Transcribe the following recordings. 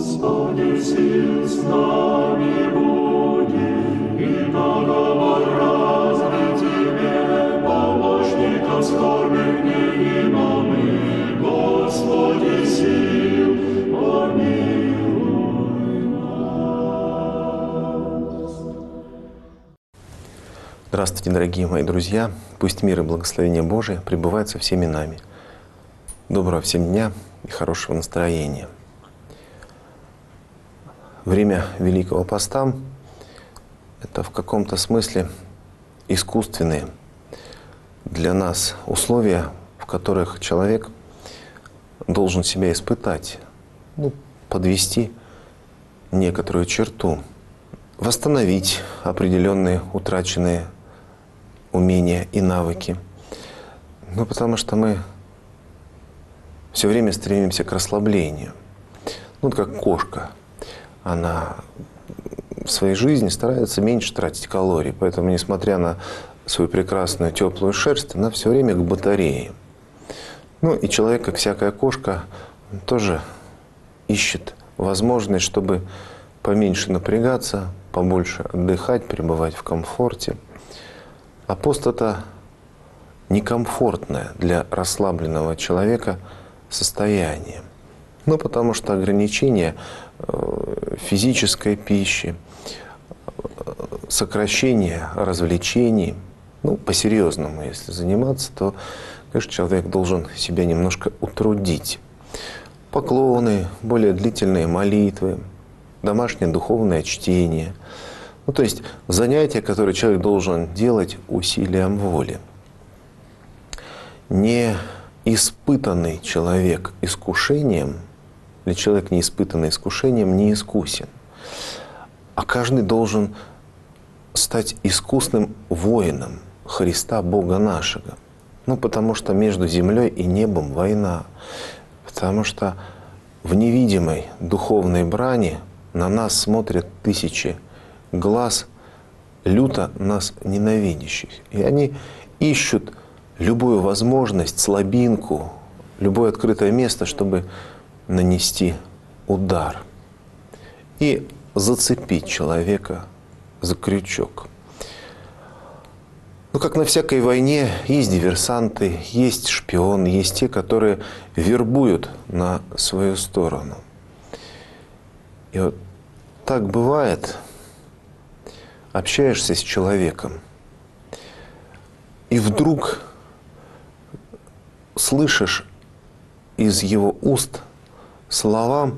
Господи, сил с нами буди, и договор разве Тебе, помощников скорбных неима мы, Господи, сил, помилуй нас. Здравствуйте, дорогие мои друзья! Пусть мир и благословение Божие пребывают со всеми нами. Доброго всем дня и хорошего настроения. Время Великого Поста — это в каком-то смысле искусственные для нас условия, в которых человек должен себя испытать, подвести некоторую черту, восстановить определенные утраченные умения и навыки. Потому что мы все время стремимся к расслаблению. Как кошка. Она в своей жизни старается меньше тратить калорий. Поэтому, несмотря на свою прекрасную теплую шерсть, она все время к батарее. И человек, как всякая кошка, тоже ищет возможность, чтобы поменьше напрягаться, побольше отдыхать, пребывать в комфорте. А пост — это некомфортное для расслабленного человека состояние. Потому что ограничение физической пищи, сокращение развлечений, по-серьезному, если заниматься, то, конечно, человек должен себя немножко утрудить. Поклоны, более длительные молитвы, домашнее духовное чтение. То есть занятия, которые человек должен делать усилием воли. Не испытанный человек искушением, или человек, не испытанный искушением, не искусен. А каждый должен стать искусным воином Христа, Бога нашего. Потому что между землей и небом война. Потому что в невидимой духовной брани на нас смотрят тысячи глаз, люто нас ненавидящих. И они ищут любую возможность, слабинку, любое открытое место, чтобы нанести удар и зацепить человека за крючок. Как на всякой войне, есть диверсанты, есть шпионы, есть те, которые вербуют на свою сторону. И так бывает, общаешься с человеком, и вдруг слышишь из его уст слова,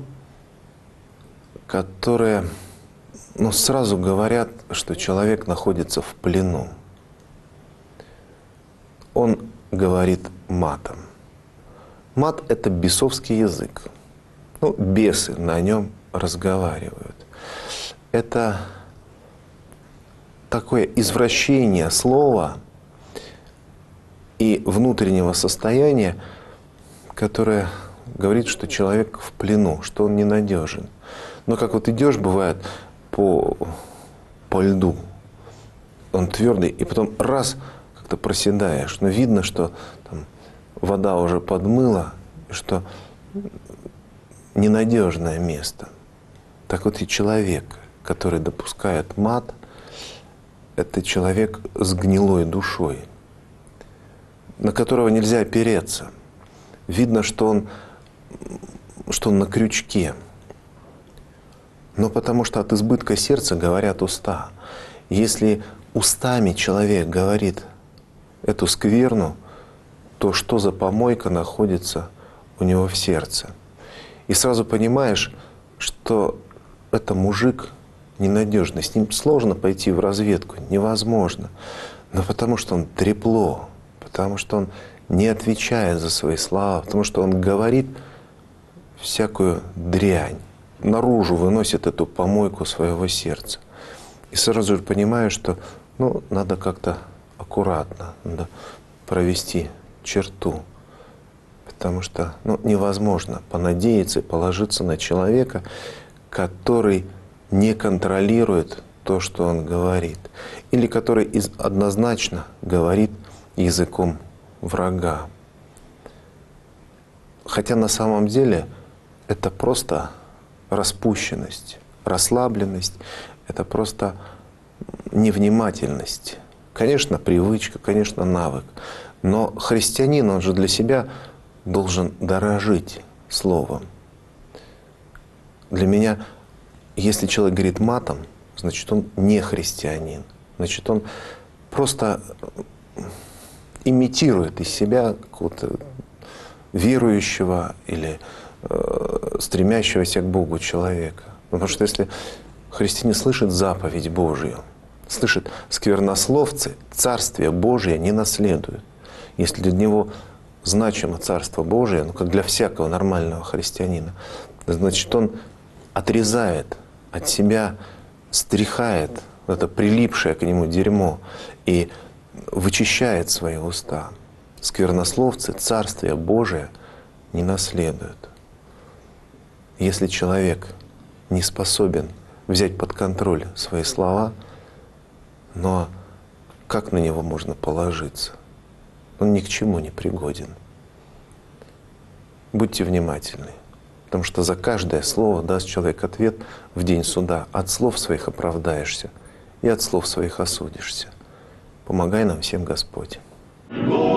которые сразу говорят, что человек находится в плену. Он говорит матом. Мат — это бесовский язык. Бесы на нем разговаривают. Это такое извращение слова и внутреннего состояния, которое говорит, что человек в плену, что он ненадежен. Как идешь, бывает, по льду, он твердый, и потом раз как-то проседаешь, но видно, что там вода уже подмыла, что ненадежное место. Так и человек, который допускает мат, это человек с гнилой душой, на которого нельзя опереться. Видно, что он на крючке. Но потому что от избытка сердца говорят уста. Если устами человек говорит эту скверну, то что за помойка находится у него в сердце? И сразу понимаешь, что это мужик ненадежный, с ним сложно пойти в разведку, невозможно. Но потому что он трепло, потому что он не отвечает за свои слова, потому что он говорит всякую дрянь, наружу выносит эту помойку своего сердца. И сразу же понимаю, что надо как-то аккуратно, надо провести черту. Потому что невозможно понадеяться и положиться на человека, который не контролирует то, что он говорит, или который однозначно говорит языком врага. Хотя на самом деле это просто распущенность, расслабленность — это просто невнимательность. Конечно, привычка, конечно, навык. Но христианин, он же для себя должен дорожить словом. Для меня, если человек говорит матом, значит, он не христианин. Значит, он просто имитирует из себя какого-то верующего или стремящегося к Богу человека. Потому что если христианин слышит заповедь Божию, слышит: сквернословцы Царствие Божие не наследуют. Если для него значимо Царство Божие, ну как для всякого нормального христианина, значит, он отрезает от себя, стряхает это прилипшее к нему дерьмо и вычищает свои уста. Сквернословцы Царствие Божие не наследуют. Если человек не способен взять под контроль свои слова, но как на него можно положиться? Он ни к чему не пригоден. Будьте внимательны, потому что за каждое слово даст человек ответ в день суда. От слов своих оправдаешься и от слов своих осудишься. Помогай нам всем, Господь.